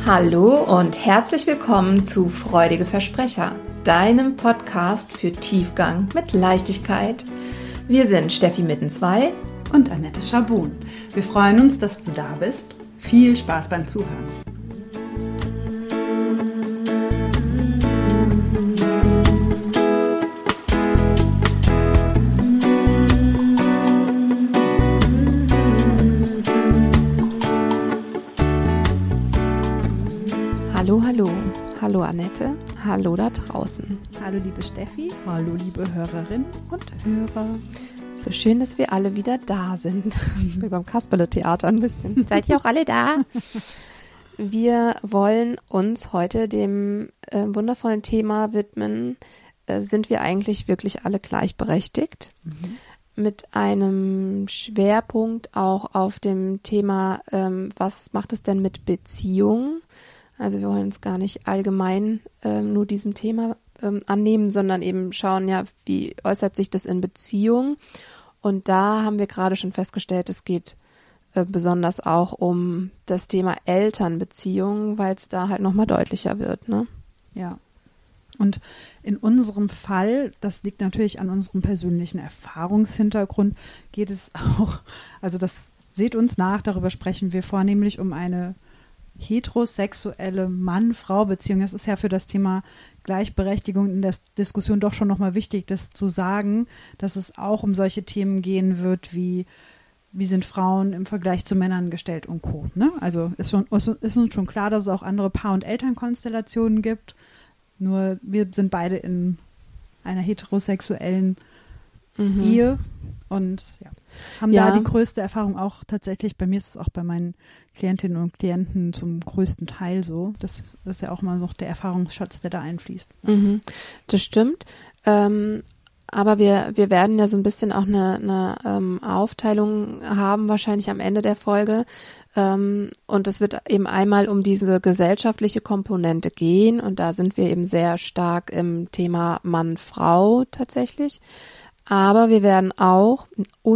Hallo und herzlich willkommen zu Freudige Versprecher, deinem Podcast für Tiefgang mit Leichtigkeit. Wir sind Steffi Mittenzweig und Annette Schabun. Wir freuen uns, dass du da bist. Viel Spaß beim Zuhören. Hallo Annette, hallo da draußen. Hallo liebe Steffi, hallo liebe Hörerinnen und Hörer. So schön, dass wir alle wieder da sind. Wie beim Kasperle-Theater ein bisschen. Seid ihr auch alle da? Wir wollen uns heute dem wundervollen Thema widmen. Sind wir eigentlich wirklich alle gleichberechtigt? Mit einem Schwerpunkt auch auf dem Thema, was macht es denn mit Beziehungen? Also wir wollen uns gar nicht allgemein nur diesem Thema annehmen, sondern eben schauen, ja, wie äußert sich das in Beziehungen? Und da haben wir gerade schon festgestellt, es geht besonders auch um das Thema Elternbeziehungen, weil es da halt nochmal deutlicher wird, ne? Ja. Und in unserem Fall, das liegt natürlich an unserem persönlichen Erfahrungshintergrund, geht es auch, also das seht uns nach, darüber sprechen wir vornehmlich um eine heterosexuelle Mann-Frau-Beziehung. Das ist ja für das Thema Gleichberechtigung in der Diskussion doch schon nochmal wichtig, das zu sagen, dass es auch um solche Themen gehen wird, wie sind Frauen im Vergleich zu Männern gestellt und Co. Ne? Also ist uns schon klar, dass es auch andere Paar- und Elternkonstellationen gibt. Nur wir sind beide in einer heterosexuellen Ehe und ja, haben da die größte Erfahrung auch tatsächlich. Bei mir ist es auch bei meinen Klientinnen und Klienten zum größten Teil so. Das ist ja auch mal noch der Erfahrungsschatz, der da einfließt. Das stimmt. Aber wir werden ja so ein bisschen auch eine Aufteilung haben, wahrscheinlich am Ende der Folge. Und es wird eben einmal um diese gesellschaftliche Komponente gehen. Und da sind wir eben sehr stark im Thema Mann-Frau tatsächlich. Aber wir werden auch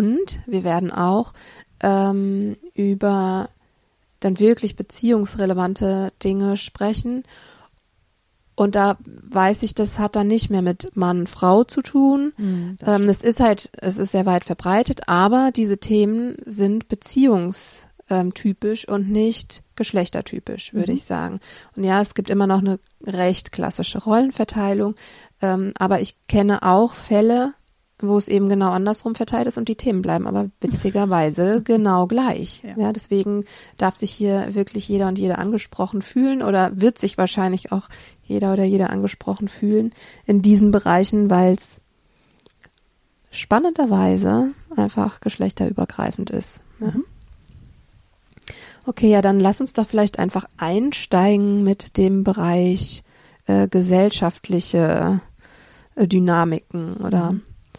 über dann wirklich beziehungsrelevante Dinge sprechen. Und da weiß ich, das hat dann nicht mehr mit Mann, Frau zu tun. Es ist sehr weit verbreitet, aber diese Themen sind beziehungstypisch und nicht geschlechtertypisch, würde ich sagen. Und ja, es gibt immer noch eine recht klassische Rollenverteilung, aber ich kenne auch Fälle, wo es eben genau andersrum verteilt ist und die Themen bleiben aber witzigerweise genau gleich. Ja, deswegen darf sich hier wirklich jeder und jede angesprochen fühlen oder wird sich wahrscheinlich auch jeder oder jede angesprochen fühlen in diesen Bereichen, weil es spannenderweise einfach geschlechterübergreifend ist. Ja. Okay, ja, dann lass uns doch vielleicht einfach einsteigen mit dem Bereich gesellschaftliche Dynamiken oder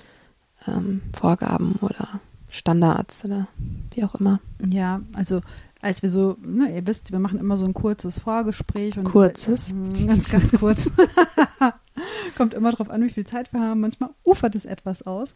Vorgaben oder Standards oder wie auch immer. Ja, also als wir so, ihr wisst, wir machen immer so ein kurzes Vorgespräch. Und kurzes? Ganz, ganz kurz. Kommt immer drauf an, wie viel Zeit wir haben. Manchmal ufert es etwas aus.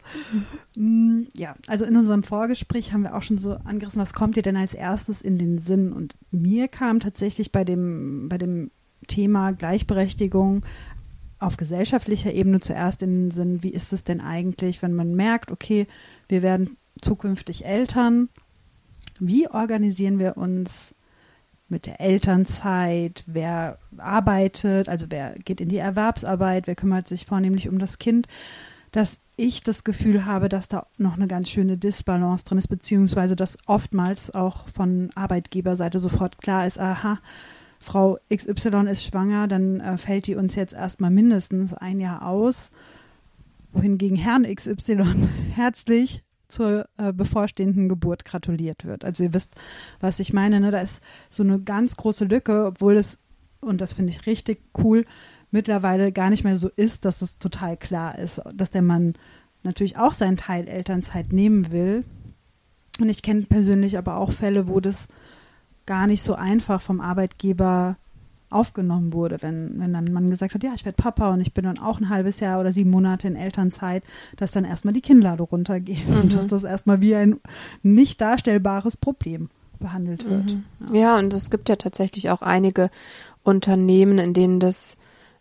Ja, also in unserem Vorgespräch haben wir auch schon so angerissen, was kommt dir denn als erstes in den Sinn? Und mir kam tatsächlich bei dem Thema Gleichberechtigung auf gesellschaftlicher Ebene zuerst in den Sinn, wie ist es denn eigentlich, wenn man merkt, okay, wir werden zukünftig Eltern, wie organisieren wir uns mit der Elternzeit, wer arbeitet, also wer geht in die Erwerbsarbeit, wer kümmert sich vornehmlich um das Kind, dass ich das Gefühl habe, dass da noch eine ganz schöne Disbalance drin ist, beziehungsweise dass oftmals auch von Arbeitgeberseite sofort klar ist, aha, Frau XY ist schwanger, dann fällt die uns jetzt erstmal mindestens ein Jahr aus, wohingegen Herrn XY herzlich zur bevorstehenden Geburt gratuliert wird. Also ihr wisst, was ich meine, ne? Da ist so eine ganz große Lücke, obwohl es, und das finde ich richtig cool, mittlerweile gar nicht mehr so ist, dass es total klar ist, dass der Mann natürlich auch seinen Teil Elternzeit nehmen will. Und ich kenne persönlich aber auch Fälle, wo das gar nicht so einfach vom Arbeitgeber aufgenommen wurde, wenn dann ein Mann gesagt hat, ja, ich werde Papa und ich bin dann auch ein halbes Jahr oder 7 Monate in Elternzeit, dass dann erstmal die Kinnlade runtergeht und dass das erstmal wie ein nicht darstellbares Problem behandelt wird. Ja, und es gibt ja tatsächlich auch einige Unternehmen, in denen das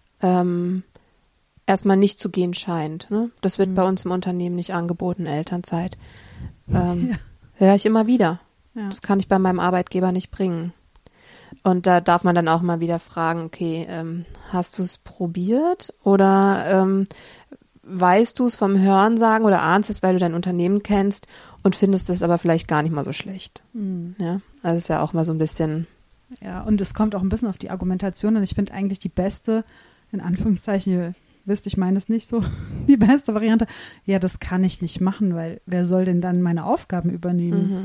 erstmal nicht zu gehen scheint. Ne? Das wird bei uns im Unternehmen nicht angeboten, Elternzeit. Höre ich immer wieder. Ja. Das kann ich bei meinem Arbeitgeber nicht bringen. Und da darf man dann auch mal wieder fragen, okay, hast du es probiert oder weißt du es vom Hörensagen oder ahnst es, weil du dein Unternehmen kennst und findest es aber vielleicht gar nicht mal so schlecht. Ja, also ist ja auch mal so ein bisschen. Ja, und es kommt auch ein bisschen auf die Argumentation und ich finde eigentlich die beste, in Anführungszeichen, ihr wisst, ich meine es nicht so, die beste Variante, ja, das kann ich nicht machen, weil wer soll denn dann meine Aufgaben übernehmen?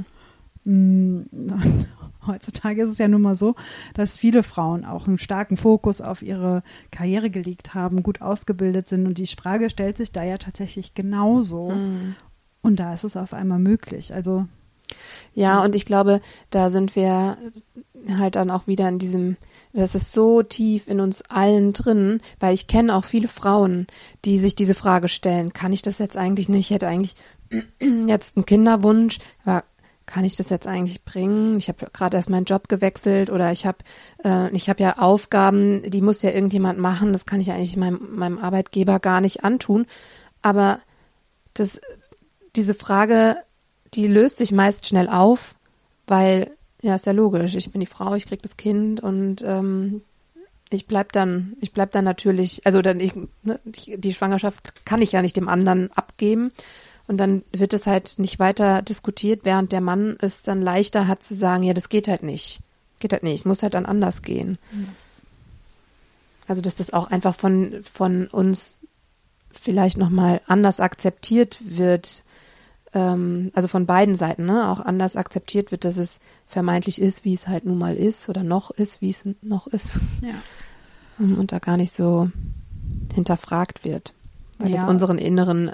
Heutzutage ist es ja nun mal so, dass viele Frauen auch einen starken Fokus auf ihre Karriere gelegt haben, gut ausgebildet sind und die Frage stellt sich da ja tatsächlich genauso. Und da ist es auf einmal möglich. Also ja, und ich glaube, da sind wir halt dann auch wieder in diesem, das ist so tief in uns allen drin, weil ich kenne auch viele Frauen, die sich diese Frage stellen, kann ich das jetzt eigentlich nicht? Ich hätte eigentlich jetzt einen Kinderwunsch, aber kann ich das jetzt eigentlich bringen? Ich habe gerade erst meinen Job gewechselt oder ich habe ja Aufgaben, die muss ja irgendjemand machen, das kann ich eigentlich meinem Arbeitgeber gar nicht antun. Aber diese Frage, die löst sich meist schnell auf, weil, ja, ist ja logisch, ich bin die Frau, ich krieg das Kind und ich bleib dann natürlich, also die Schwangerschaft kann ich ja nicht dem anderen abgeben. Und dann wird es halt nicht weiter diskutiert, während der Mann es dann leichter hat zu sagen, ja, das geht halt nicht. Muss halt dann anders gehen. Also, dass das auch einfach von uns vielleicht nochmal anders akzeptiert wird, also von beiden Seiten, ne, auch anders akzeptiert wird, dass es vermeintlich ist, wie es halt nun mal ist oder noch ist, wie es noch ist. Ja. Und da gar nicht so hinterfragt wird. Weil es unserem inneren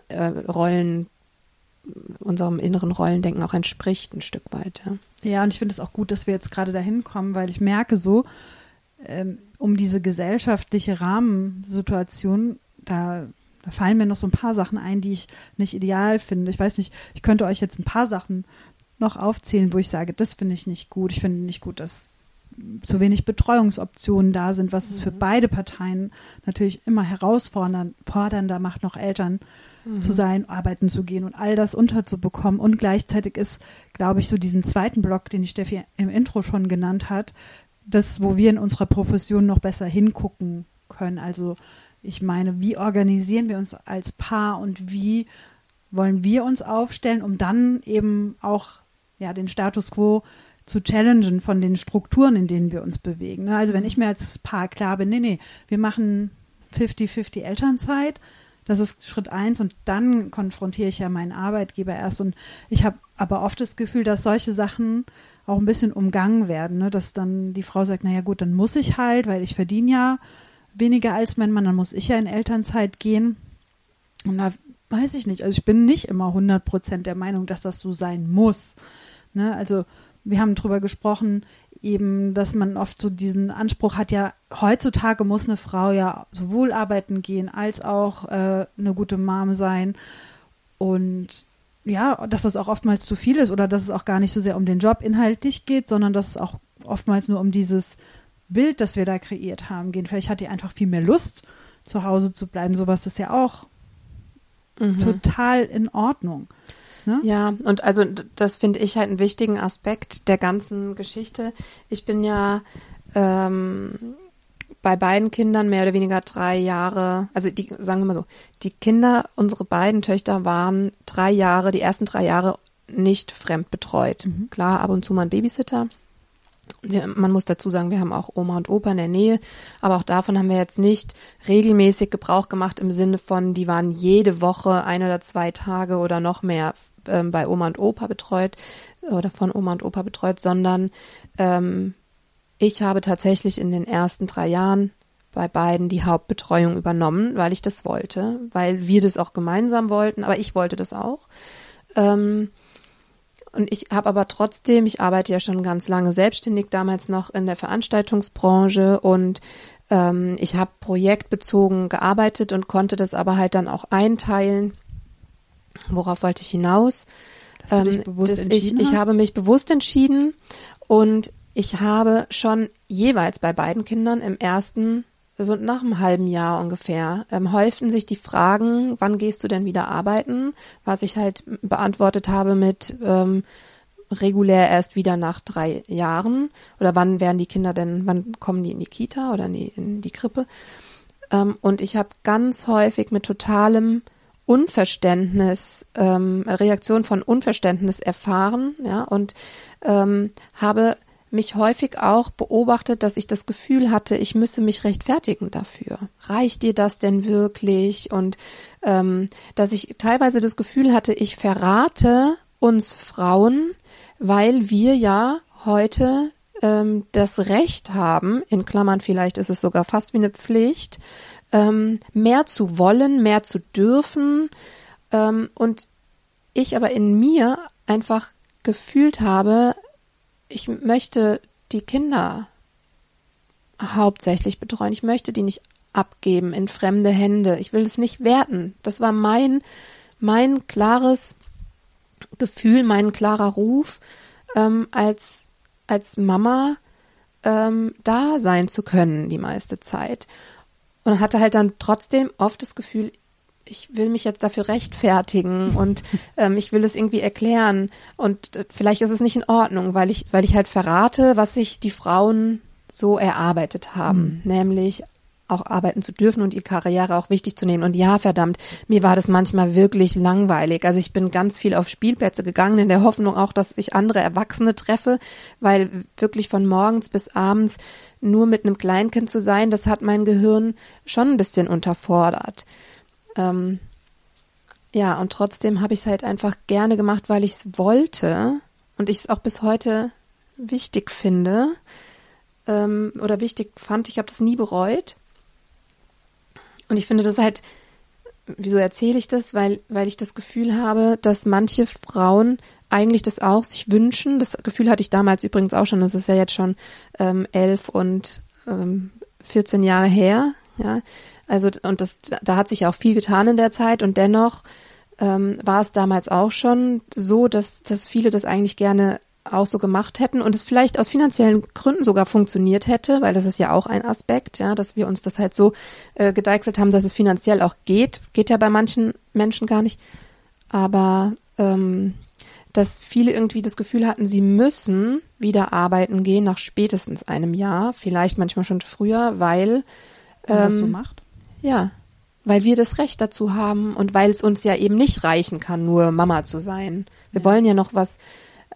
Rollendenken auch entspricht ein Stück weit. Ja, und ich finde es auch gut, dass wir jetzt gerade dahin kommen, weil ich merke so, um diese gesellschaftliche Rahmensituation, da fallen mir noch so ein paar Sachen ein, die ich nicht ideal finde. Ich weiß nicht, ich könnte euch jetzt ein paar Sachen noch aufzählen, wo ich sage, das finde ich nicht gut. Ich finde nicht gut, dass zu wenig Betreuungsoptionen da sind, was es für beide Parteien natürlich immer herausfordernder macht, noch Eltern zu sein, arbeiten zu gehen und all das unterzubekommen. Und gleichzeitig ist, glaube ich, so diesen zweiten Block, den die Steffi im Intro schon genannt hat, das, wo wir in unserer Profession noch besser hingucken können. Also ich meine, wie organisieren wir uns als Paar und wie wollen wir uns aufstellen, um dann eben auch den Status quo zu challengen von den Strukturen, in denen wir uns bewegen. Also wenn ich mir als Paar klar bin, nee, wir machen 50-50 Elternzeit, das ist Schritt 1 und dann konfrontiere ich ja meinen Arbeitgeber erst und ich habe aber oft das Gefühl, dass solche Sachen auch ein bisschen umgangen werden, ne? Dass dann die Frau sagt, naja gut, dann muss ich halt, weil ich verdiene ja weniger als mein Mann, dann muss ich ja in Elternzeit gehen und da weiß ich nicht, also ich bin nicht immer 100% der Meinung, dass das so sein muss, ne? Also wir haben drüber gesprochen, eben, dass man oft so diesen Anspruch hat, ja, heutzutage muss eine Frau ja sowohl arbeiten gehen, als auch eine gute Mom sein und ja, dass das auch oftmals zu viel ist oder dass es auch gar nicht so sehr um den Job inhaltlich geht, sondern dass es auch oftmals nur um dieses Bild, das wir da kreiert haben, geht. Vielleicht hat die einfach viel mehr Lust, zu Hause zu bleiben. Sowas ist ja auch total in Ordnung. Ne? Ja, und also das finde ich halt einen wichtigen Aspekt der ganzen Geschichte. Ich bin ja bei beiden Kindern mehr oder weniger 3 Jahre, also sagen wir mal so, die Kinder, unsere beiden Töchter waren die ersten 3 Jahre nicht fremdbetreut. Klar, ab und zu mal ein Babysitter. Man muss dazu sagen, wir haben auch Oma und Opa in der Nähe, aber auch davon haben wir jetzt nicht regelmäßig Gebrauch gemacht im Sinne von, die waren jede Woche 1 oder 2 Tage oder noch mehr bei Oma und Opa betreut oder von Oma und Opa betreut, sondern ich habe tatsächlich in den ersten 3 Jahren bei beiden die Hauptbetreuung übernommen, weil ich das wollte, weil wir das auch gemeinsam wollten, aber ich wollte das auch. Und ich habe aber trotzdem, ich arbeite ja schon ganz lange selbstständig, damals noch in der Veranstaltungsbranche und ich habe projektbezogen gearbeitet und konnte das aber halt dann auch einteilen. Worauf wollte ich hinaus? Dass du dich bewusst entschieden hast? Ich habe mich bewusst entschieden und ich habe schon jeweils bei beiden Kindern im ersten, so nach einem halben Jahr ungefähr, häuften sich die Fragen, wann gehst du denn wieder arbeiten? Was ich halt beantwortet habe mit regulär erst wieder nach 3 Jahren. Oder wann werden die Kinder denn, wann kommen die in die Kita oder in die Krippe? Und ich habe ganz häufig mit totalem Unverständnis, Reaktion von Unverständnis erfahren, ja, und habe mich häufig auch beobachtet, dass ich das Gefühl hatte, ich müsse mich rechtfertigen dafür. Reicht dir das denn wirklich? Und dass ich teilweise das Gefühl hatte, ich verrate uns Frauen, weil wir ja heute das Recht haben, in Klammern vielleicht ist es sogar fast wie eine Pflicht, mehr zu wollen, mehr zu dürfen, und ich aber in mir einfach gefühlt habe, ich möchte die Kinder hauptsächlich betreuen. Ich möchte die nicht abgeben in fremde Hände. Ich will es nicht werten. Das war mein klares Gefühl, mein klarer Ruf, als Mama da sein zu können die meiste Zeit. Und hatte halt dann trotzdem oft das Gefühl, ich will mich jetzt dafür rechtfertigen und ich will es irgendwie erklären und vielleicht ist es nicht in Ordnung, weil ich halt verrate, was sich die Frauen so erarbeitet haben, nämlich auch arbeiten zu dürfen und ihre Karriere auch wichtig zu nehmen. Und ja, verdammt, mir war das manchmal wirklich langweilig. Also ich bin ganz viel auf Spielplätze gegangen, in der Hoffnung auch, dass ich andere Erwachsene treffe, weil wirklich von morgens bis abends nur mit einem Kleinkind zu sein, das hat mein Gehirn schon ein bisschen unterfordert. Ja, und trotzdem habe ich es halt einfach gerne gemacht, weil ich es wollte und ich es auch bis heute wichtig finde oder wichtig fand. Ich habe das nie bereut. Und ich finde das halt, wieso erzähle ich das? Weil ich das Gefühl habe, dass manche Frauen eigentlich das auch sich wünschen. Das Gefühl hatte ich damals übrigens auch schon. Das ist ja jetzt schon 11 und 14 Jahre her. Ja, also und da hat sich ja auch viel getan in der Zeit. Und dennoch war es damals auch schon so, dass viele das eigentlich gerne auch so gemacht hätten und es vielleicht aus finanziellen Gründen sogar funktioniert hätte, weil das ist ja auch ein Aspekt, ja, dass wir uns das halt so gedeichselt haben, dass es finanziell auch geht ja bei manchen Menschen gar nicht, aber dass viele irgendwie das Gefühl hatten, sie müssen wieder arbeiten gehen nach spätestens einem Jahr, vielleicht manchmal schon früher, weil man das so macht? Ja, weil wir das Recht dazu haben und weil es uns ja eben nicht reichen kann, nur Mama zu sein. Wir wollen ja noch was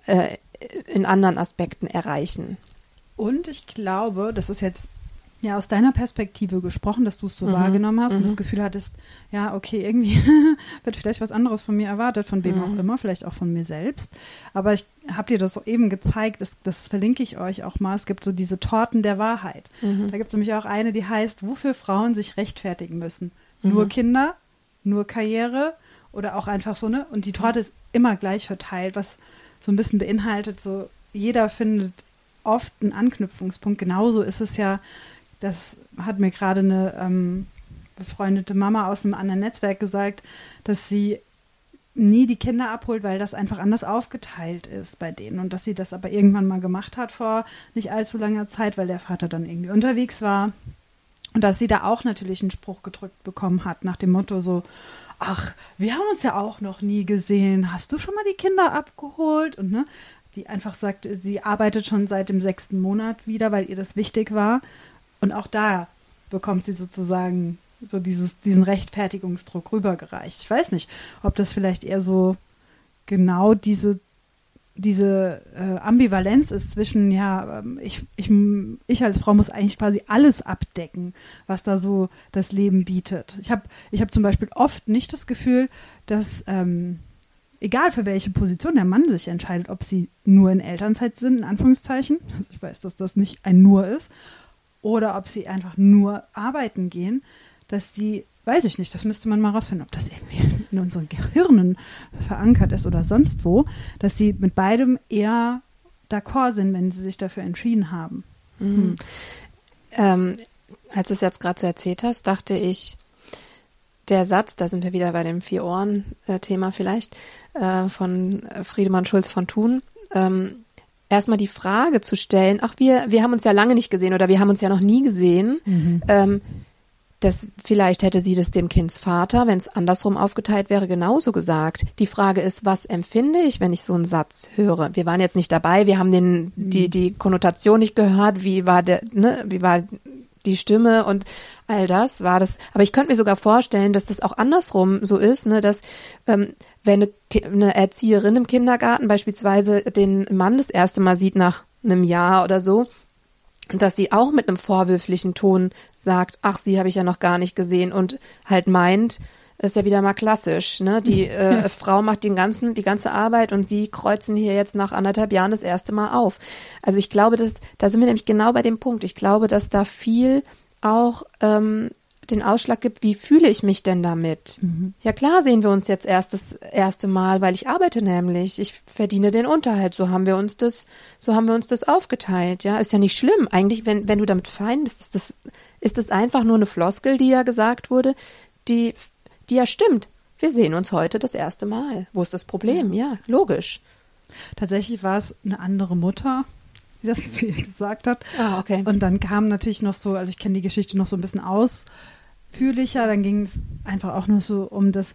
in anderen Aspekten erreichen. Und ich glaube, das ist jetzt ja aus deiner Perspektive gesprochen, dass du es so wahrgenommen hast und das Gefühl hattest, ja, okay, irgendwie wird vielleicht was anderes von mir erwartet, von wem auch immer, vielleicht auch von mir selbst. Aber ich habe dir das eben gezeigt, das verlinke ich euch auch mal. Es gibt so diese Torten der Wahrheit. Da gibt es nämlich auch eine, die heißt, wofür Frauen sich rechtfertigen müssen. Nur Kinder, nur Karriere oder auch einfach so, ne? Und die Torte ist immer gleich verteilt, was so ein bisschen beinhaltet, so jeder findet oft einen Anknüpfungspunkt. Genauso ist es ja, das hat mir gerade eine befreundete Mama aus einem anderen Netzwerk gesagt, dass sie nie die Kinder abholt, weil das einfach anders aufgeteilt ist bei denen und dass sie das aber irgendwann mal gemacht hat vor nicht allzu langer Zeit, weil der Vater dann irgendwie unterwegs war und dass sie da auch natürlich einen Spruch gedrückt bekommen hat nach dem Motto so, ach, wir haben uns ja auch noch nie gesehen. Hast du schon mal die Kinder abgeholt? Und ne, die einfach sagt, sie arbeitet schon seit dem 6. Monat wieder, weil ihr das wichtig war. Und auch da bekommt sie sozusagen so diesen Rechtfertigungsdruck rübergereicht. Ich weiß nicht, ob das vielleicht eher so genau diese Ambivalenz ist zwischen, ja, ich als Frau muss eigentlich quasi alles abdecken, was da so das Leben bietet. Ich hab zum Beispiel oft nicht das Gefühl, dass, egal für welche Position der Mann sich entscheidet, ob sie nur in Elternzeit sind, in Anführungszeichen, ich weiß, dass das nicht ein Nur ist, oder ob sie einfach nur arbeiten gehen, dass die, weiß ich nicht, das müsste man mal rausfinden, ob das irgendwie in unseren Gehirnen verankert ist oder sonst wo, dass sie mit beidem eher d'accord sind, wenn sie sich dafür entschieden haben. Als du es jetzt gerade so erzählt hast, dachte ich, der Satz, da sind wir wieder bei dem Vier-Ohren-Thema vielleicht, von Friedemann Schulz von Thun, erstmal die Frage zu stellen, ach, wir haben uns ja lange nicht gesehen oder wir haben uns ja noch nie gesehen, das vielleicht hätte sie das dem Kindsvater, wenn es andersrum aufgeteilt wäre, genauso gesagt. Die Frage ist, was empfinde ich, wenn ich so einen Satz höre? Wir waren jetzt nicht dabei, wir haben die Konnotation nicht gehört, wie war die Stimme und all das war das. Aber ich könnte mir sogar vorstellen, dass das auch andersrum so ist, ne, dass wenn eine Erzieherin im Kindergarten beispielsweise den Mann das erste Mal sieht nach einem Jahr oder so, dass sie auch mit einem vorwürflichen Ton sagt, ach, sie habe ich ja noch gar nicht gesehen und halt meint, das ist ja wieder mal klassisch, ne? Die Frau macht die ganze Arbeit und sie kreuzen hier jetzt nach 1,5 Jahren das erste Mal auf. Also ich glaube, da sind wir nämlich genau bei dem Punkt. Ich glaube, dass da viel auch den Ausschlag gibt, wie fühle ich mich denn damit? Ja klar sehen wir uns jetzt das erste Mal, weil ich arbeite nämlich. Ich verdiene den Unterhalt. So haben wir uns das aufgeteilt. Ja, ist ja nicht schlimm. Eigentlich, wenn du damit fein bist, ist das einfach nur eine Floskel, die ja gesagt wurde, die ja stimmt. Wir sehen uns heute das erste Mal. Wo ist das Problem? Ja, logisch. Tatsächlich war es eine andere Mutter, die das zu ihr gesagt hat. Ah, okay. Und dann kam natürlich noch so, also ich kenne die Geschichte noch so ein bisschen ausführlicher, dann ging es einfach auch nur so um das,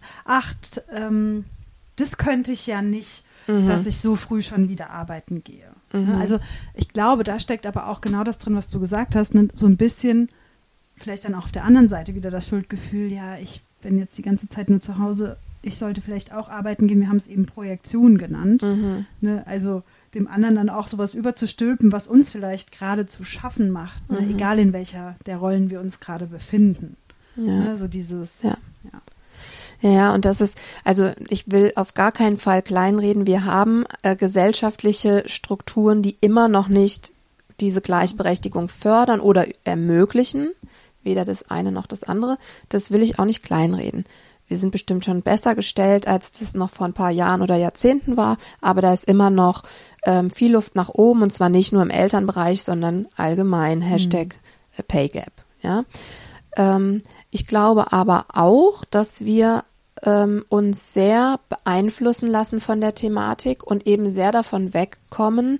das könnte ich ja nicht, dass ich so früh schon wieder arbeiten gehe. Also ich glaube, da steckt aber auch genau das drin, was du gesagt hast, ne? So ein bisschen, vielleicht dann auch auf der anderen Seite wieder das Schuldgefühl, ja, ich bin jetzt die ganze Zeit nur zu Hause, ich sollte vielleicht auch arbeiten gehen, wir haben es eben Projektion genannt, ne? Also dem anderen dann auch sowas überzustülpen, was uns vielleicht gerade zu schaffen macht, ne? Egal in welcher der Rollen wir uns gerade befinden. Ja. Ne? So dieses, Ja, und das ist, also ich will auf gar keinen Fall kleinreden, wir haben gesellschaftliche Strukturen, die immer noch nicht diese Gleichberechtigung fördern oder ermöglichen, weder das eine noch das andere, das will ich auch nicht kleinreden. Wir sind bestimmt schon besser gestellt, als das noch vor ein paar Jahren oder Jahrzehnten war, aber da ist immer noch viel Luft nach oben und zwar nicht nur im Elternbereich, sondern allgemein, #PayGap. Ja? Ich glaube aber auch, dass wir uns sehr beeinflussen lassen von der Thematik und eben sehr davon wegkommen,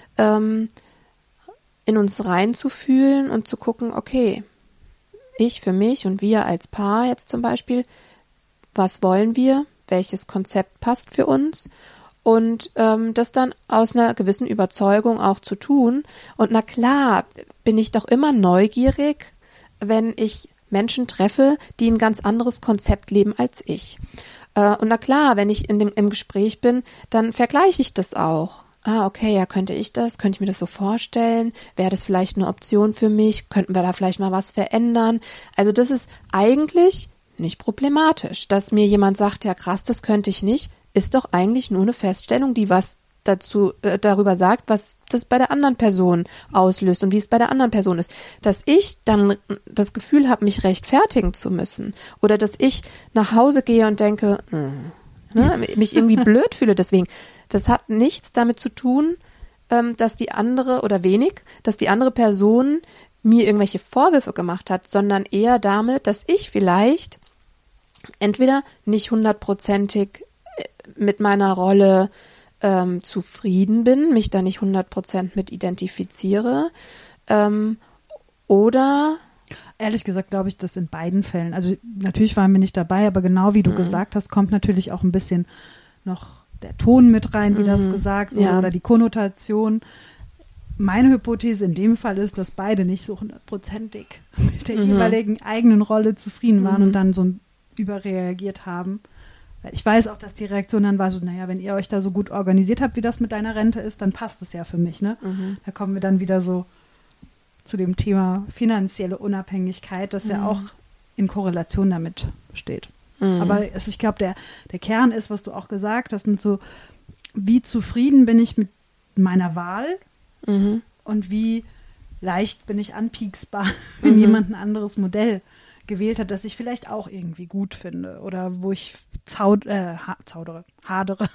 in uns reinzufühlen und zu gucken, okay, ich für mich und wir als Paar jetzt zum Beispiel, was wollen wir, welches Konzept passt für uns und das dann aus einer gewissen Überzeugung auch zu tun. Und na klar, bin ich doch immer neugierig, wenn ich Menschen treffe, die ein ganz anderes Konzept leben als ich. Und na klar, wenn ich im Gespräch bin, dann vergleiche ich das auch. Ah, okay, ja, könnte ich mir das so vorstellen? Wäre das vielleicht eine Option für mich? Könnten wir da vielleicht mal was verändern? Also das ist eigentlich nicht problematisch. Dass mir jemand sagt, ja krass, das könnte ich nicht, ist doch eigentlich nur eine Feststellung, die was darüber sagt, was das bei der anderen Person auslöst und wie es bei der anderen Person ist. Dass ich dann das Gefühl habe, mich rechtfertigen zu müssen oder dass ich nach Hause gehe und denke, mich irgendwie blöd fühle deswegen. Das hat nichts damit zu tun, dass die andere Person mir irgendwelche Vorwürfe gemacht hat, sondern eher damit, dass ich vielleicht entweder nicht 100%ig mit meiner Rolle zufrieden bin, mich da nicht 100% mit identifiziere oder ehrlich gesagt glaube ich, das in beiden Fällen. Also natürlich waren wir nicht dabei, aber genau wie du gesagt hast, kommt natürlich auch ein bisschen noch der Ton mit rein, wie das gesagt wurde, oder die Konnotation. Meine Hypothese in dem Fall ist, dass beide nicht so 100%ig mit der jeweiligen eigenen Rolle zufrieden waren und dann so überreagiert haben. Ich weiß auch, dass die Reaktion dann war so, naja, wenn ihr euch da so gut organisiert habt, wie das mit deiner Rente ist, dann passt es ja für mich, ne? Da kommen wir dann wieder so zu dem Thema finanzielle Unabhängigkeit, das ja auch in Korrelation damit steht. Aber ich glaube, der Kern ist, was du auch gesagt hast, und so, wie zufrieden bin ich mit meiner Wahl und wie leicht bin ich anpieksbar, wenn jemand ein anderes Modell gewählt hat, das ich vielleicht auch irgendwie gut finde oder wo ich hadere,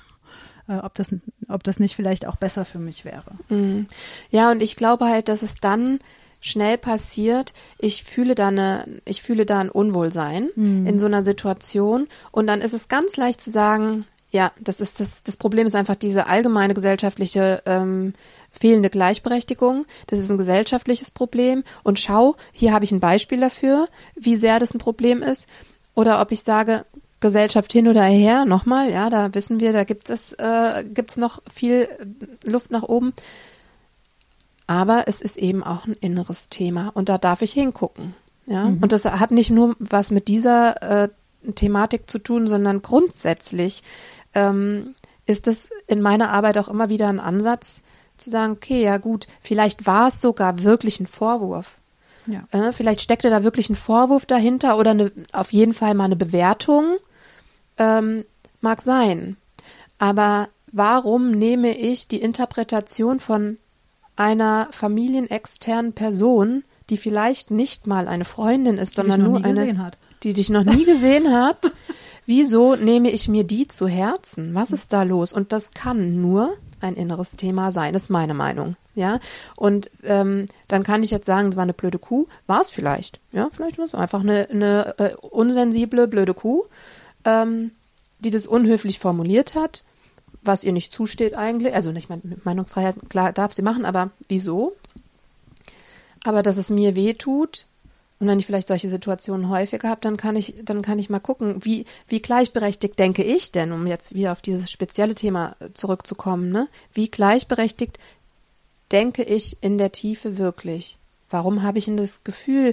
ob das nicht vielleicht auch besser für mich wäre. Ja, und ich glaube halt, dass es dann schnell passiert, ich fühle da ein Unwohlsein in so einer Situation und dann ist es ganz leicht zu sagen, ja, das Problem ist einfach diese allgemeine gesellschaftliche fehlende Gleichberechtigung. Das ist ein gesellschaftliches Problem und schau, hier habe ich ein Beispiel dafür, wie sehr das ein Problem ist. Oder ob ich sage, Gesellschaft hin oder her, nochmal, ja, da wissen wir, da gibt's noch viel Luft nach oben. Aber es ist eben auch ein inneres Thema und da darf ich hingucken. Ja? Und das hat nicht nur was mit dieser Thematik zu tun, sondern grundsätzlich ist es in meiner Arbeit auch immer wieder ein Ansatz zu sagen, okay, ja gut, vielleicht war es sogar wirklich ein Vorwurf. Ja. Vielleicht steckte da wirklich ein Vorwurf dahinter oder auf jeden Fall mal eine Bewertung. Mag sein. Aber warum nehme ich die Interpretation von einer familienexternen Person, die vielleicht nicht mal eine Freundin ist, sondern nur eine, die dich noch nie gesehen hat, wieso nehme ich mir die zu Herzen? Was ist da los? Und das kann nur ein inneres Thema sein, ist meine Meinung. Ja, und dann kann ich jetzt sagen, das war eine blöde Kuh. War es vielleicht. Ja, vielleicht war es einfach eine unsensible, blöde Kuh, die das unhöflich formuliert hat, was ihr nicht zusteht eigentlich. Also nicht Meinungsfreiheit, klar darf sie machen, aber wieso? Aber dass es mir weh tut und wenn ich vielleicht solche Situationen häufiger habe, dann kann ich mal gucken, wie gleichberechtigt denke ich denn, um jetzt wieder auf dieses spezielle Thema zurückzukommen, ne? Wie gleichberechtigt denke ich in der Tiefe wirklich? Warum habe ich denn das Gefühl,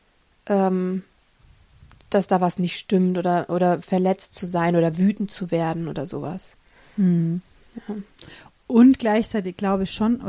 dass da was nicht stimmt oder verletzt zu sein oder wütend zu werden oder sowas? Ja. Und gleichzeitig glaube ich schon,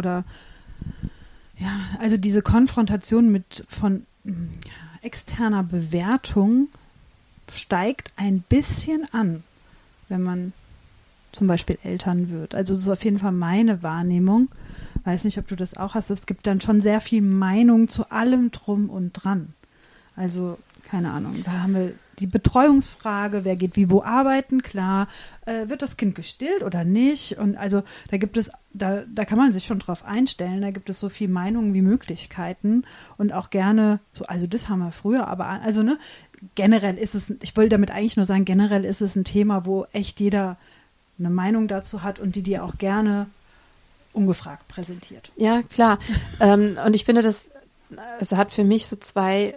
also diese Konfrontation von externer Bewertung steigt ein bisschen an, wenn man zum Beispiel Eltern wird. Also das ist auf jeden Fall meine Wahrnehmung. Weiß nicht, ob du das auch hast. Es gibt dann schon sehr viel Meinung zu allem drum und dran. Also keine Ahnung, da haben wir die Betreuungsfrage, wer geht wie wo arbeiten, klar, wird das Kind gestillt oder nicht? Und also da gibt es, da kann man sich schon drauf einstellen, da gibt es so viel Meinungen wie Möglichkeiten und auch gerne, so, also das haben wir früher, aber also ne, generell ist es, ich will damit eigentlich nur sagen, generell ist es ein Thema, wo echt jeder eine Meinung dazu hat und die auch gerne ungefragt präsentiert. Ja, klar. Und ich finde, das hat für mich so zwei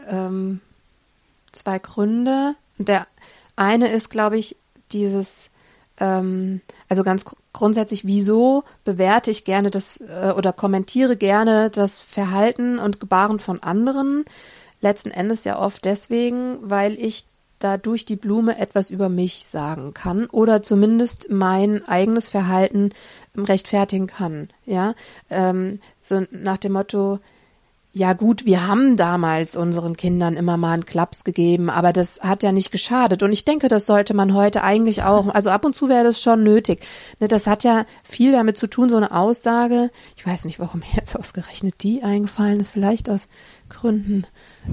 Gründe. Der eine ist, glaube ich, dieses, also ganz grundsätzlich, wieso bewerte ich gerne das oder kommentiere gerne das Verhalten und Gebaren von anderen? Letzten Endes ja oft deswegen, weil ich da durch die Blume etwas über mich sagen kann oder zumindest mein eigenes Verhalten rechtfertigen kann. Ja, so nach dem Motto, ja gut, wir haben damals unseren Kindern immer mal einen Klaps gegeben, aber das hat ja nicht geschadet. Und ich denke, das sollte man heute eigentlich auch, also ab und zu wäre das schon nötig. Ne, das hat ja viel damit zu tun, so eine Aussage, ich weiß nicht, warum mir jetzt ausgerechnet die eingefallen ist, vielleicht aus Gründen.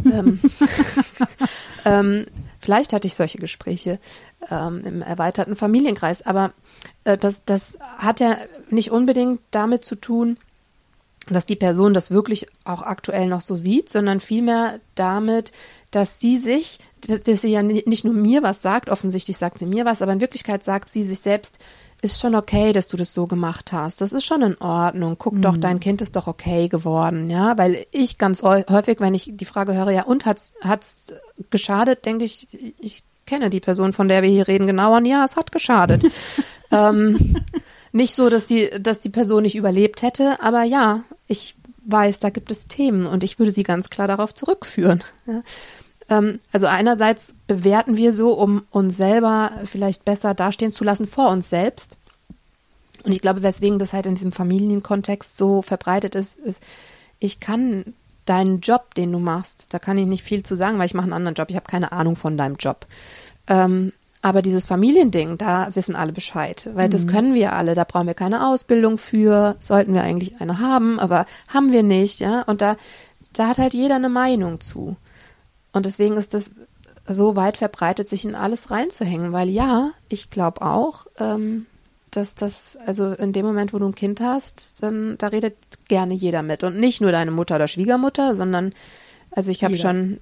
Vielleicht hatte ich solche Gespräche im erweiterten Familienkreis, aber das hat ja nicht unbedingt damit zu tun, dass die Person das wirklich auch aktuell noch so sieht, sondern vielmehr damit, dass sie ja nicht nur mir was sagt, offensichtlich sagt sie mir was, aber in Wirklichkeit sagt sie sich selbst, ist schon okay, dass du das so gemacht hast, das ist schon in Ordnung, guck doch, dein Kind ist doch okay geworden, ja, weil ich ganz häufig, wenn ich die Frage höre, ja und hat's geschadet, denke ich kenne die Person, von der wir hier reden, genau, und ja, es hat geschadet. Nicht so, dass die Person nicht überlebt hätte, aber ja, ich weiß, da gibt es Themen und ich würde sie ganz klar darauf zurückführen. Ja. Also einerseits bewerten wir so, um uns selber vielleicht besser dastehen zu lassen vor uns selbst. Und ich glaube, weswegen das halt in diesem Familienkontext so verbreitet ist, ich kann deinen Job, den du machst, da kann ich nicht viel zu sagen, weil ich mache einen anderen Job, ich habe keine Ahnung von deinem Job. Aber dieses Familiending, da wissen alle Bescheid, weil das können wir alle, da brauchen wir keine Ausbildung für, sollten wir eigentlich eine haben, aber haben wir nicht, ja, und da hat halt jeder eine Meinung zu. Und deswegen ist das so weit verbreitet, sich in alles reinzuhängen, weil ja, ich glaube auch, dass das, also in dem Moment, wo du ein Kind hast, dann da redet gerne jeder mit. Und nicht nur deine Mutter oder Schwiegermutter, sondern, also ich habe schon,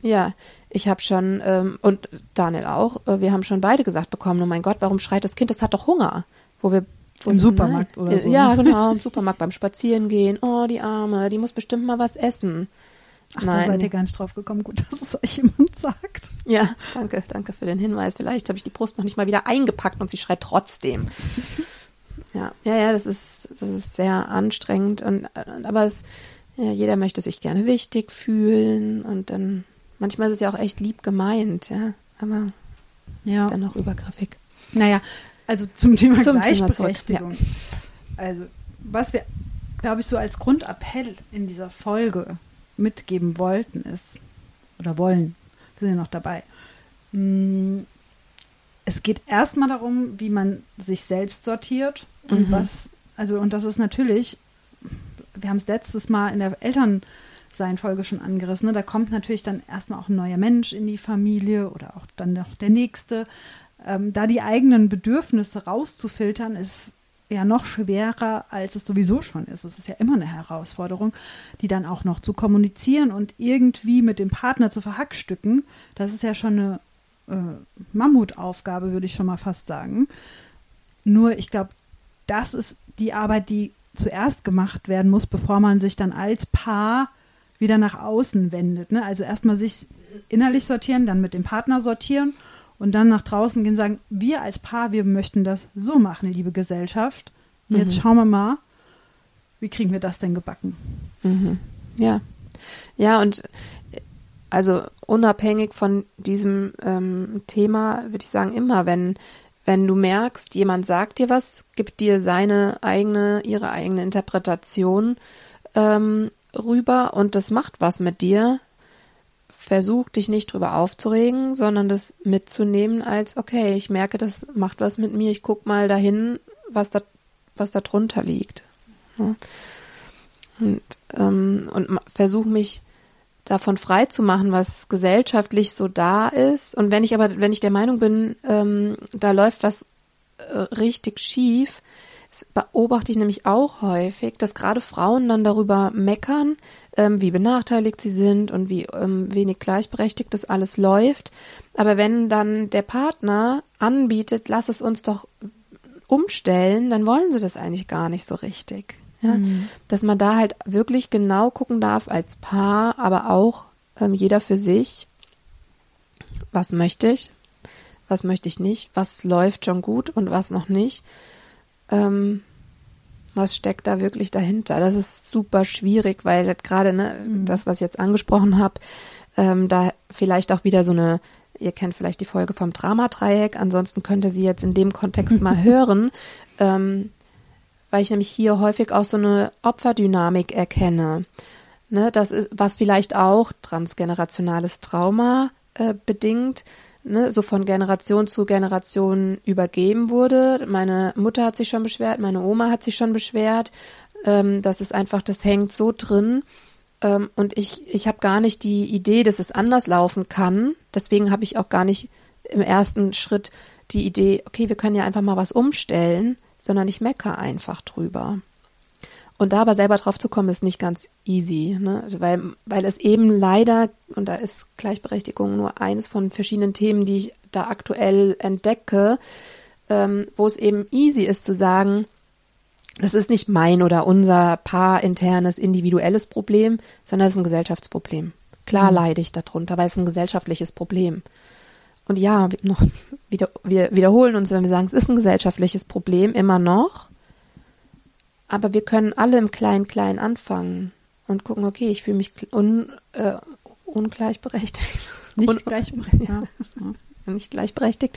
und Daniel auch, wir haben schon beide gesagt bekommen, oh mein Gott, warum schreit das Kind, das hat doch Hunger. Im Supermarkt oder so. Ja, genau, im Supermarkt beim Spazierengehen. Oh, die Arme, die muss bestimmt mal was essen. Ach, da seid ihr gar nicht drauf gekommen. Gut, dass es euch jemand sagt. Ja, danke für den Hinweis. Vielleicht habe ich die Brust noch nicht mal wieder eingepackt und sie schreit trotzdem. Ja, das ist sehr anstrengend. Aber jeder möchte sich gerne wichtig fühlen und dann, manchmal ist es ja auch echt lieb gemeint, ja, aber ist dann auch übergriffig. Naja, also zum Thema Gleichberechtigung. Thema zurück, ja. Also, was wir, glaube ich, so als Grundappell in dieser Folge mitgeben wollten ist, oder wollen, wir sind ja noch dabei, es geht erstmal darum, wie man sich selbst sortiert und und das ist natürlich, wir haben es letztes Mal in der Elternsein-Folge schon angerissen, ne? Da kommt natürlich dann erstmal auch ein neuer Mensch in die Familie oder auch dann noch der nächste. Da die eigenen Bedürfnisse rauszufiltern, ist ja noch schwerer, als es sowieso schon ist. Es ist ja immer eine Herausforderung, die dann auch noch zu kommunizieren und irgendwie mit dem Partner zu verhackstücken. Das ist ja schon eine Mammutaufgabe, würde ich schon mal fast sagen. Nur ich glaube, das ist die Arbeit, die zuerst gemacht werden muss, bevor man sich dann als Paar wieder nach außen wendet. Ne? Also erstmal sich innerlich sortieren, dann mit dem Partner sortieren und dann nach draußen gehen und sagen, wir als Paar, wir möchten das so machen, liebe Gesellschaft. Und jetzt schauen wir mal, wie kriegen wir das denn gebacken? Ja. Ja, und also unabhängig von diesem Thema würde ich sagen, immer, wenn du merkst, jemand sagt dir was, gibt dir ihre eigene Interpretation rüber und das macht was mit dir, versuch dich nicht drüber aufzuregen, sondern das mitzunehmen als, okay, ich merke, das macht was mit mir, ich guck mal dahin, was da drunter liegt. Ja. Und versuch mich davon frei zu machen, was gesellschaftlich so da ist. Und wenn ich der Meinung bin, da läuft was richtig schief, das beobachte ich nämlich auch häufig, dass gerade Frauen dann darüber meckern, wie benachteiligt sie sind und wie wenig gleichberechtigt das alles läuft. Aber wenn dann der Partner anbietet, lass es uns doch umstellen, dann wollen sie das eigentlich gar nicht so richtig. Ja? Dass man da halt wirklich genau gucken darf als Paar, aber auch jeder für sich, was möchte ich nicht, was läuft schon gut und was noch nicht. Was steckt da wirklich dahinter? Das ist super schwierig, weil das gerade das, was ich jetzt angesprochen habe, da vielleicht auch wieder ihr kennt vielleicht die Folge vom Dramadreieck, ansonsten könnt ihr sie jetzt in dem Kontext mal hören, weil ich nämlich hier häufig auch so eine Opferdynamik erkenne. Ne, das ist, was vielleicht auch transgenerationales Trauma bedingt, ne, so von Generation zu Generation übergeben wurde. Meine Mutter hat sich schon beschwert, meine Oma hat sich schon beschwert. Das ist einfach, das hängt so drin. Und ich habe gar nicht die Idee, dass es anders laufen kann. Deswegen habe ich auch gar nicht im ersten Schritt die Idee, okay, wir können ja einfach mal was umstellen, sondern ich meckere einfach drüber. Und da aber selber drauf zu kommen, ist nicht ganz easy, ne? Weil es eben leider, und da ist Gleichberechtigung nur eines von verschiedenen Themen, die ich da aktuell entdecke, wo es eben easy ist zu sagen, das ist nicht mein oder unser paarinternes, individuelles Problem, sondern es ist ein Gesellschaftsproblem. Klar leide ich darunter, weil es ein gesellschaftliches Problem. Und ja, wir wiederholen uns, wenn wir sagen, es ist ein gesellschaftliches Problem, immer noch. Aber wir können alle im Klein-Klein anfangen und gucken, okay, ich fühle mich ungleichberechtigt. Nicht gleichberechtigt. Ja. Nicht gleichberechtigt.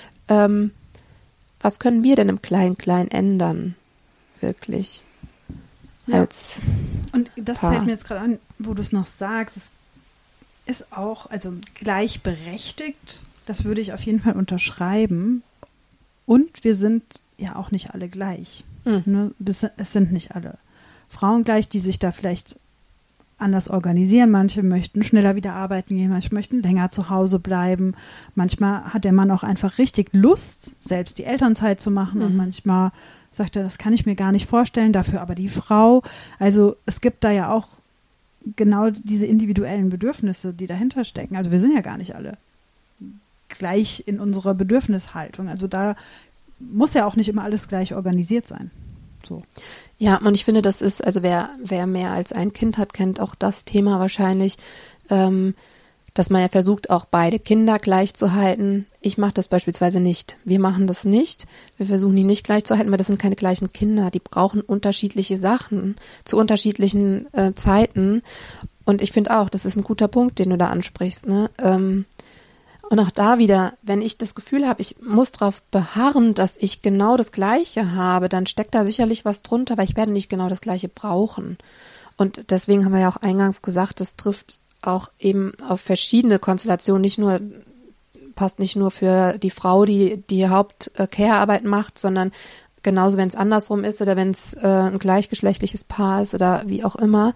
Was können wir denn im Klein-Klein ändern? Wirklich. Ja. Als und das Paar. fällt mir jetzt gerade an, wo du es noch sagst, es ist auch, also gleichberechtigt, das würde ich auf jeden Fall unterschreiben. Und wir sind ja auch nicht alle gleich. Ne? Es sind nicht alle Frauen gleich, die sich da vielleicht anders organisieren. Manche möchten schneller wieder arbeiten gehen, manche möchten länger zu Hause bleiben. Manchmal hat der Mann auch einfach richtig Lust, selbst die Elternzeit zu machen und manchmal sagt er, das kann ich mir gar nicht vorstellen, dafür aber die Frau. Also es gibt da ja auch genau diese individuellen Bedürfnisse, die dahinter stecken. Also wir sind ja gar nicht alle gleich in unserer Bedürfnishaltung. Also da muss ja auch nicht immer alles gleich organisiert sein. So. Ja, und ich finde, das ist, also wer mehr als ein Kind hat, kennt auch das Thema wahrscheinlich, dass man ja versucht, auch beide Kinder gleich zu halten. Ich mache das beispielsweise nicht. Wir machen das nicht. Wir versuchen die nicht gleich zu halten, weil das sind keine gleichen Kinder. Die brauchen unterschiedliche Sachen zu unterschiedlichen Zeiten. Und ich finde auch, das ist ein guter Punkt, den du da ansprichst, ne? Und auch da wieder, wenn ich das Gefühl habe, ich muss darauf beharren, dass ich genau das Gleiche habe, dann steckt da sicherlich was drunter, weil ich werde nicht genau das Gleiche brauchen. Und deswegen haben wir ja auch eingangs gesagt, das trifft auch eben auf verschiedene Konstellationen, passt nicht nur für die Frau, die Haupt-Care-Arbeit macht, sondern genauso, wenn es andersrum ist oder wenn es ein gleichgeschlechtliches Paar ist oder wie auch immer.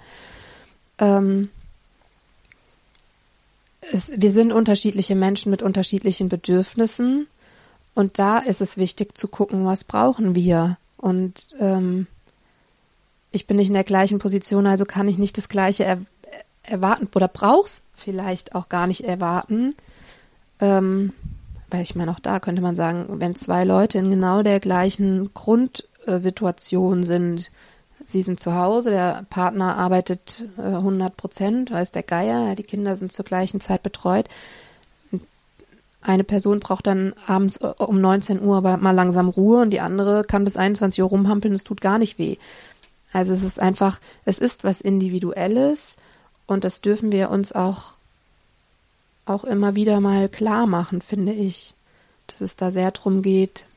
Wir sind unterschiedliche Menschen mit unterschiedlichen Bedürfnissen und da ist es wichtig zu gucken, was brauchen wir. Und ich bin nicht in der gleichen Position, also kann ich nicht das Gleiche erwarten oder brauch's vielleicht auch gar nicht erwarten. Weil ich meine, auch da könnte man sagen, wenn zwei Leute in genau der gleichen Grundsituation sind, sie sind zu Hause, der Partner arbeitet 100%, weiß der Geier, die Kinder sind zur gleichen Zeit betreut. Eine Person braucht dann abends um 19 Uhr aber mal langsam Ruhe und die andere kann bis 21 Uhr rumhampeln, es tut gar nicht weh. Also es ist einfach, es ist was Individuelles und das dürfen wir uns auch immer wieder mal klar machen, finde ich, dass es da sehr drum geht,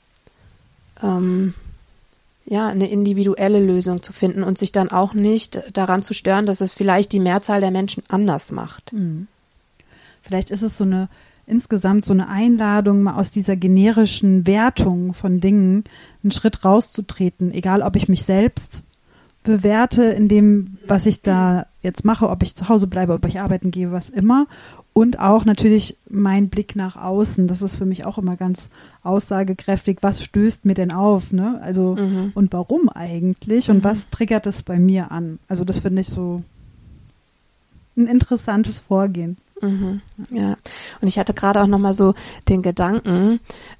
eine individuelle Lösung zu finden und sich dann auch nicht daran zu stören, dass es vielleicht die Mehrzahl der Menschen anders macht. Mhm. Vielleicht ist es insgesamt so eine Einladung, mal aus dieser generischen Wertung von Dingen einen Schritt rauszutreten, egal ob ich mich selbst bewerte in dem, was ich da jetzt mache, ob ich zu Hause bleibe, ob ich arbeiten gehe, was immer. Und auch natürlich mein Blick nach außen. Das ist für mich auch immer ganz aussagekräftig. Was stößt mir denn auf, ne? Also, und warum eigentlich? Und was triggert es bei mir an? Also, das finde ich so ein interessantes Vorgehen. Mhm. Ja. Und ich hatte gerade auch nochmal so den Gedanken,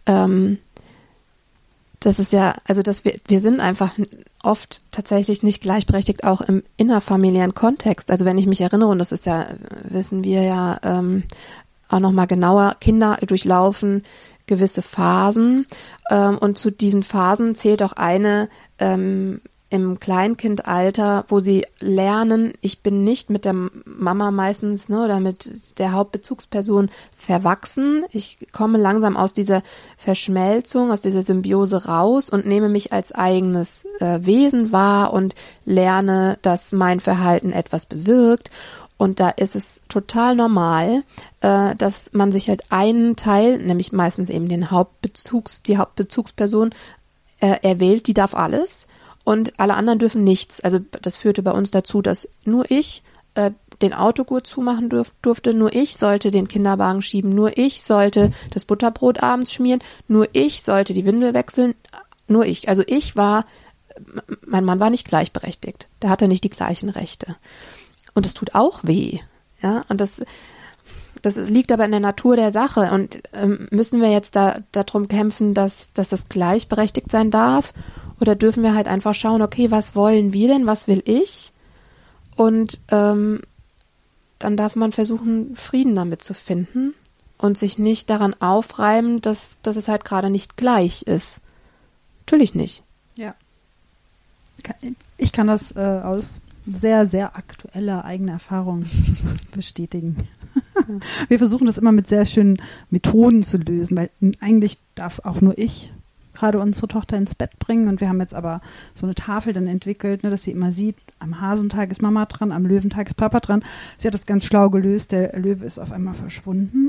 das ist ja, also dass wir sind einfach oft tatsächlich nicht gleichberechtigt, auch im innerfamiliären Kontext. Also wenn ich mich erinnere, und das ist ja, wissen wir ja auch nochmal genauer, Kinder durchlaufen gewisse Phasen und zu diesen Phasen zählt auch eine im Kleinkindalter, wo sie lernen, ich bin nicht mit der Mama meistens, ne, oder mit der Hauptbezugsperson verwachsen. Ich komme langsam aus dieser Verschmelzung, aus dieser Symbiose raus und nehme mich als eigenes Wesen wahr und lerne, dass mein Verhalten etwas bewirkt. Und da ist es total normal, dass man sich halt einen Teil, nämlich meistens eben die Hauptbezugsperson erwählt, die darf alles. Und alle anderen dürfen nichts. Also das führte bei uns dazu, dass nur ich den Autogurt zumachen durfte, nur ich sollte den Kinderwagen schieben, nur ich sollte das Butterbrot abends schmieren, nur ich sollte die Windel wechseln, nur ich. Also mein Mann war nicht gleichberechtigt. Der hatte nicht die gleichen Rechte. Und es tut auch weh. Ja, und das liegt aber in der Natur der Sache. Und müssen wir jetzt darum kämpfen, dass das gleichberechtigt sein darf? Oder dürfen wir halt einfach schauen, okay, was wollen wir denn, was will ich? Und dann darf man versuchen, Frieden damit zu finden und sich nicht daran aufreiben, dass es halt gerade nicht gleich ist. Natürlich nicht. Ja. Ich kann das aus sehr, sehr aktueller eigener Erfahrung bestätigen. Wir versuchen das immer mit sehr schönen Methoden zu lösen, weil eigentlich darf auch nur ich gerade unsere Tochter ins Bett bringen und wir haben jetzt aber so eine Tafel dann entwickelt, ne, dass sie immer sieht, am Hasentag ist Mama dran, am Löwentag ist Papa dran. Sie hat das ganz schlau gelöst, der Löwe ist auf einmal verschwunden.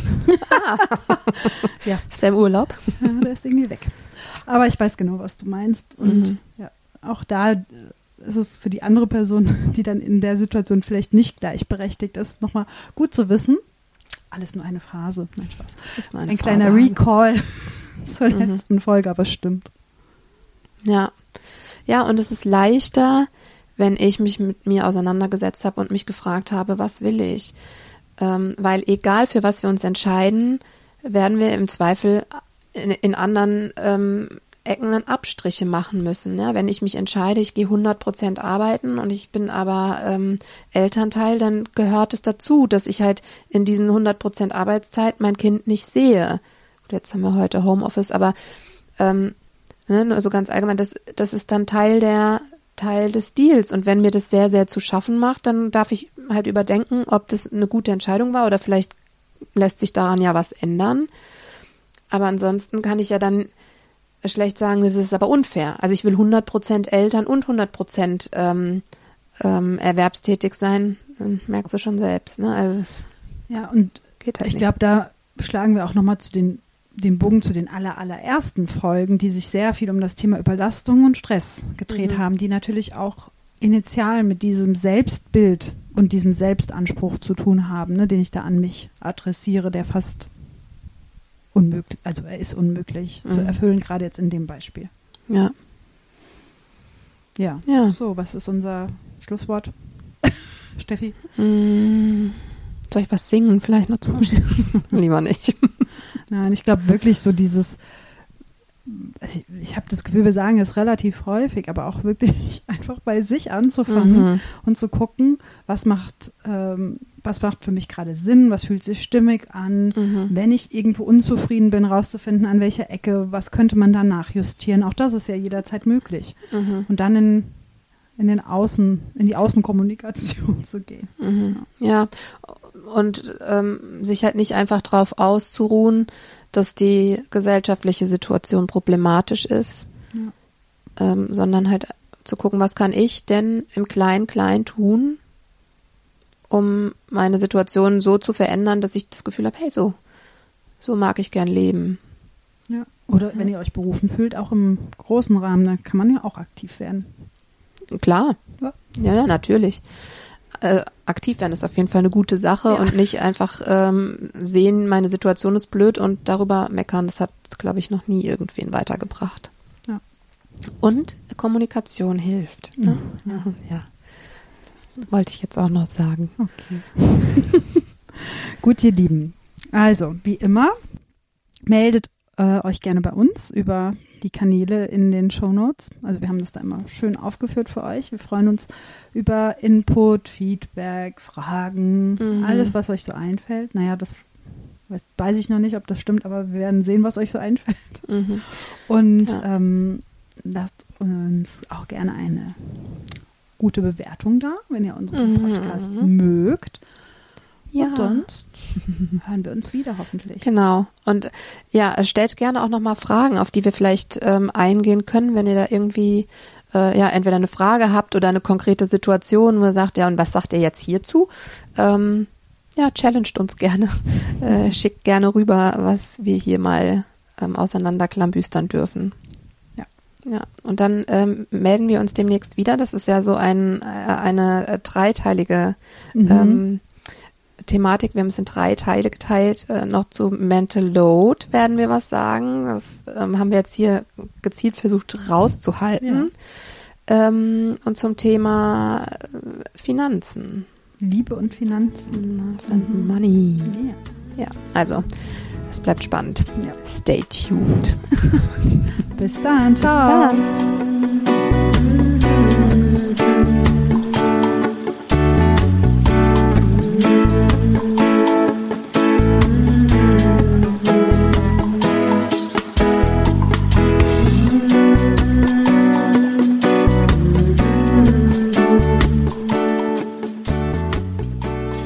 Ja. Ist er im Urlaub? Ja, der ist irgendwie weg. Aber ich weiß genau, was du meinst und ja, auch da ist es für die andere Person, die dann in der Situation vielleicht nicht gleichberechtigt ist, nochmal gut zu wissen. Alles nur eine Phase. Nein, Spaß. Ist nur eine Ein Phase. kleiner Recall zur letzten Folge, aber es stimmt. Ja. Ja, und es ist leichter, wenn ich mich mit mir auseinandergesetzt habe und mich gefragt habe, was will ich? Weil egal für was wir uns entscheiden, werden wir im Zweifel in anderen Ecken dann Abstriche machen müssen. Ja? Wenn ich mich entscheide, ich gehe 100% arbeiten und ich bin aber Elternteil, dann gehört es dazu, dass ich halt in diesen 100% Arbeitszeit mein Kind nicht sehe. Gut, jetzt haben wir heute Homeoffice, aber nur so ganz allgemein, das ist dann Teil des Deals. Und wenn mir das sehr, sehr zu schaffen macht, dann darf ich halt überdenken, ob das eine gute Entscheidung war oder vielleicht lässt sich daran ja was ändern. Aber ansonsten kann ich ja dann schlecht sagen, das ist aber unfair. Also ich will 100% Eltern und 100% erwerbstätig sein. Dann merkst du schon selbst. Ne? Also es geht halt ich glaube, da schlagen wir auch nochmal den Bogen zu den allerersten Folgen, die sich sehr viel um das Thema Überlastung und Stress gedreht haben, die natürlich auch initial mit diesem Selbstbild und diesem Selbstanspruch zu tun haben, ne, den ich da an mich adressiere, der fast unmöglich, also er ist unmöglich zu erfüllen, gerade jetzt in dem Beispiel. Ja. Ja. So, was ist unser Schlusswort? Steffi? Soll ich was singen vielleicht noch zum Abschluss? Lieber nicht. Nein, ich glaube wirklich so dieses, ich habe das Gefühl, wir sagen es relativ häufig, aber auch wirklich einfach bei sich anzufangen und zu gucken, was macht für mich gerade Sinn, was fühlt sich stimmig an, wenn ich irgendwo unzufrieden bin, rauszufinden, an welcher Ecke, was könnte man da nachjustieren. Auch das ist ja jederzeit möglich. Und dann in die Außenkommunikation zu gehen. Ja, und sich halt nicht einfach darauf auszuruhen, dass die gesellschaftliche Situation problematisch ist, sondern halt zu gucken, was kann ich denn im Klein-Klein tun, um meine Situation so zu verändern, dass ich das Gefühl habe, hey, so mag ich gern leben. Ja. Oder wenn ihr euch berufen fühlt, auch im großen Rahmen, da kann man ja auch aktiv werden. Klar, ja, natürlich. Aktiv werden ist auf jeden Fall eine gute Sache und nicht einfach sehen, meine Situation ist blöd und darüber meckern. Das hat, glaube ich, noch nie irgendwen weitergebracht. Ja. Und Kommunikation hilft. Ne? Ja. Das wollte ich jetzt auch noch sagen. Okay. Gut, ihr Lieben. Also, wie immer, meldet euch gerne bei uns über die Kanäle in den Shownotes. Also wir haben das da immer schön aufgeführt für euch. Wir freuen uns über Input, Feedback, Fragen, alles, was euch so einfällt. Naja, das weiß ich noch nicht, ob das stimmt, aber wir werden sehen, was euch so einfällt. Und lasst uns auch gerne eine gute Bewertung da, wenn ihr unseren Podcast mögt. Ja. Und sonst hören wir uns wieder hoffentlich. Genau. Und ja, stellt gerne auch nochmal Fragen, auf die wir vielleicht eingehen können, wenn ihr da irgendwie entweder eine Frage habt oder eine konkrete Situation, wo ihr sagt, ja, und was sagt ihr jetzt hierzu? Challenged uns gerne. Schickt gerne rüber, was wir hier mal auseinanderklambüstern dürfen. Ja, und dann melden wir uns demnächst wieder. Das ist ja so eine dreiteilige Thematik. Wir haben es in 3 Teile geteilt. Noch zu Mental Load werden wir was sagen. Das haben wir jetzt hier gezielt versucht rauszuhalten. Ja. Und zum Thema Finanzen. Liebe und Finanzen. Money. Ja, also es bleibt spannend. Ja. Stay tuned. Bis dann. Ciao. Bis dann.